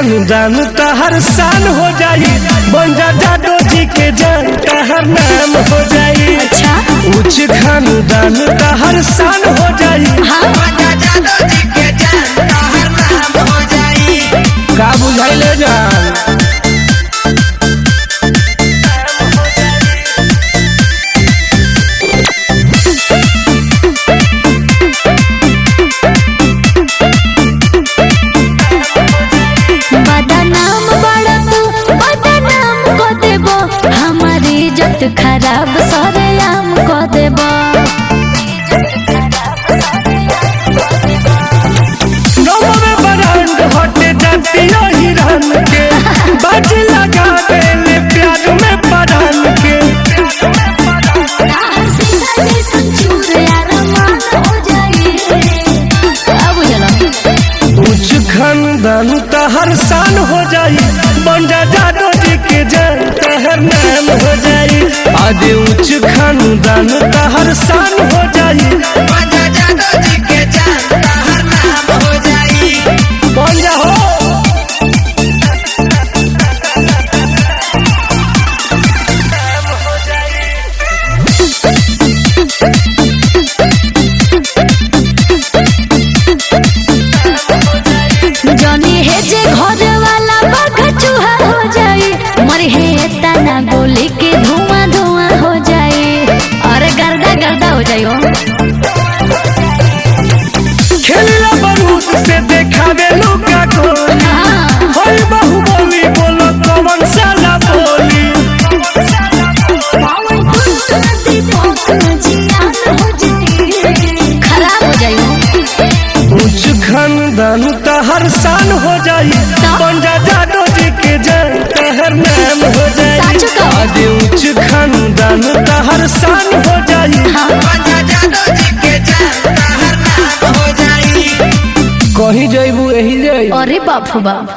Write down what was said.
खानदान तहर शान हो जाई, बन जा जादो जी के जान तहर नाम हो जाई। अच्छा उच्च खानदान तहर शान हो जाई, हाँ जादो जी के जान तहर नाम हो जाई। का बुझाइले जान। खराब सरेआम को देबो। गाँव में बरांड हटे जाती हिरन के, बाज लगा देले प्यार में परान के। उच्च खानदान तहर शान हो जाई, बन जा जादो जी के जान तहर नाम हो जाई। आदि उच्च खानदान तहर शान हो जाई, बन जा जादो जी के जान तहर नाम हो जाई। बन जा हो। जनी है जे घर वाला बाघ चूहा हो जाई, मर है तना गोली के धुआं धुआं हो जाई। अरे गर्दा गर्दा हो जाई हो। खेलला बारूद से देखावे लुका गोली, होई बाहुबली बोलो कौन साला बोली। खराब हो जाई हो। उच्च खानदान तहर शान हो जाई, बन जा जादो जी के जान तहर नाम हो जाई। सच कहो। आदि उच्च खानदान तहर शान हो जाई, बन जा जादो जी के जान तहर नाम हो जाई। कहीं जइबू एही जाई। अरे बाप बाप।